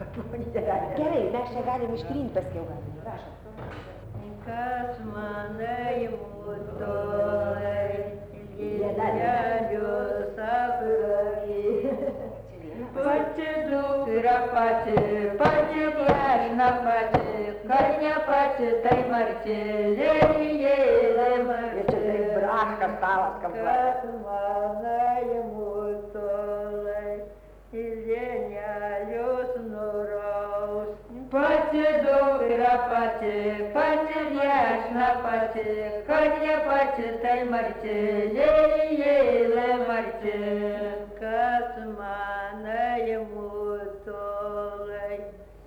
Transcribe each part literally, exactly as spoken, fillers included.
Gerai, mes čia galim ištrinti, paskiau galim. Prašom. Kas manai mūtolai, gėlelių saprai. Pati dukra pati, pati plešna pati, kad ne pati, tai marti, lėlė marti. Ir čia taip braškas tavas, kam Kas manai mūtolai, lėnelius nuraus. Pati dukra pati, pati viešna pati, kad ne pati, tai marti, lėlė marti. Kas manai mūtolai,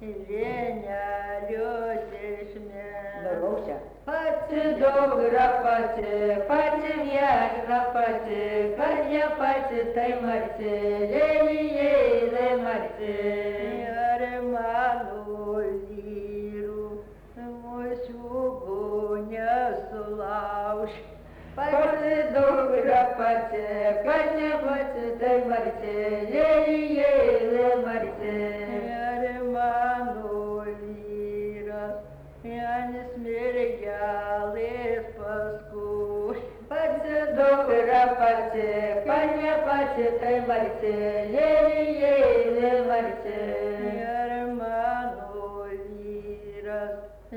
lėnelius išmės. Nurausia. Pati dukra pati, pati viešna pati, kad ne pati, tai marti, lėlė marti. Ar mano vyrų mūsų nesulauž. Pati dukra pati, kad ne pati, tai marti, lėlė marti. Ar mano vyras Janis mergelės paskui. Pati dukra pati, kad ne pati, tai marti, lėlė marti. Ir mano vyras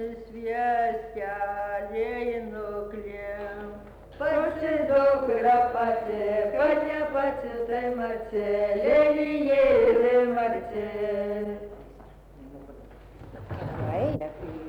sviesteliai nuklėm. Pati dukra pati, kad ne pati, tai marti, lėlė marti. Gerai.